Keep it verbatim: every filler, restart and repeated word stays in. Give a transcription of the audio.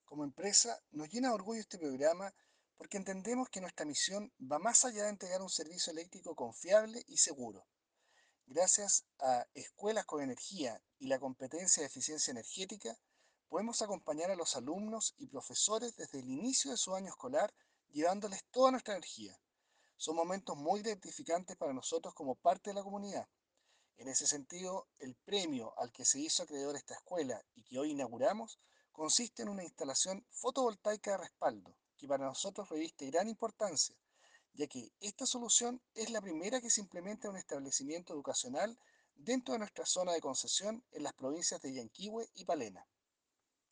Como empresa, nos llena de orgullo este programa porque entendemos que nuestra misión va más allá de entregar un servicio eléctrico confiable y seguro. Gracias a Escuelas con Energía y la competencia de eficiencia energética, podemos acompañar a los alumnos y profesores desde el inicio de su año escolar, llevándoles toda nuestra energía. Son momentos muy gratificantes para nosotros como parte de la comunidad. En ese sentido, el premio al que se hizo acreedor esta escuela y que hoy inauguramos consiste en una instalación fotovoltaica de respaldo, que para nosotros reviste gran importancia, ya que esta solución es la primera que se implementa en un establecimiento educacional dentro de nuestra zona de concesión en las provincias de Yanquihue y Palena.